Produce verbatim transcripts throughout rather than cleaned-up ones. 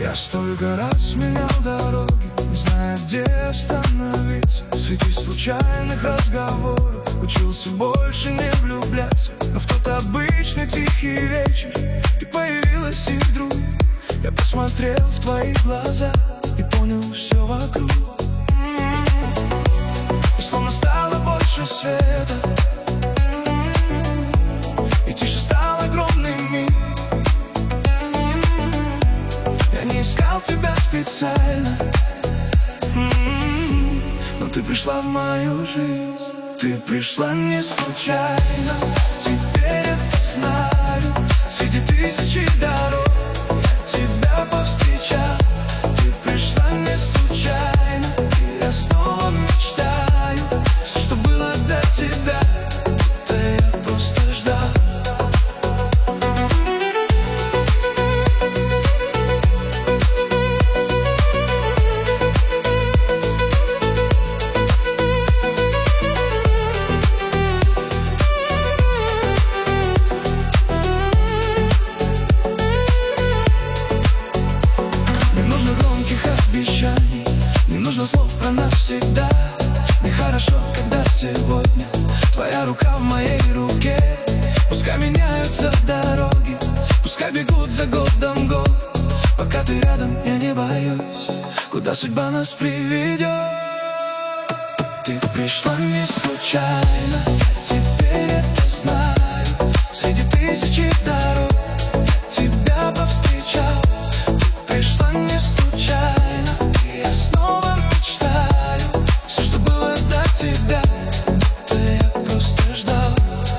Я столько раз менял дороги, не зная, где остановиться. Среди случайных разговоров учился больше не влюбляться. Но в тот обычный тихий вечер ты появилась, и вдруг я посмотрел в твои глаза и понял все вокруг. И словно стало больше света, и тише стал огромный мир. Я не искал тебя специально, м-м-м, но ты пришла в мою жизнь. Ты пришла не случайно, теперь это знаю. Среди тысячи дорог я тебя повстречал. Ты пришла не случайно, и я снова мечтаю. Все, что было до тебя, будто я просто ждал. Не нужно слов про навсегда. Мне хорошо, когда сегодня твоя рука в моей руке. Пускай меняются дороги, пускай бегут за годом год. Пока ты рядом, я не боюсь, куда судьба нас приведет. Ты пришла не случайно, теперь это знаю. Среди тысячи дорог я тебя повстречал. Ты пришла не случайно, я снова мечтаю. Все, что было до тебя, будто я просто ждал.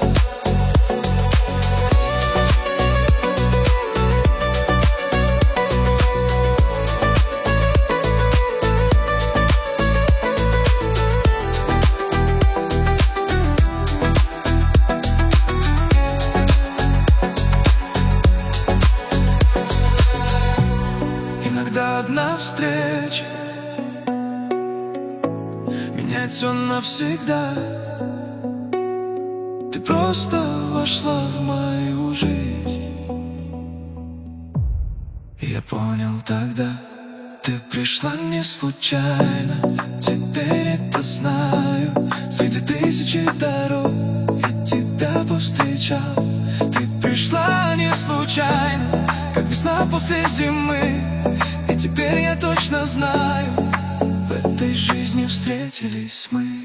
Иногда одна встреча меняет все навсегда. Ты просто вошла в мою жизнь, и я понял тогда. Ты пришла не случайно, теперь это знаю. Среди тысячи дорог я тебя повстречал. Ты пришла не случайно, как весна после зимы. И теперь я точно знаю, в этой жизни встретились мы.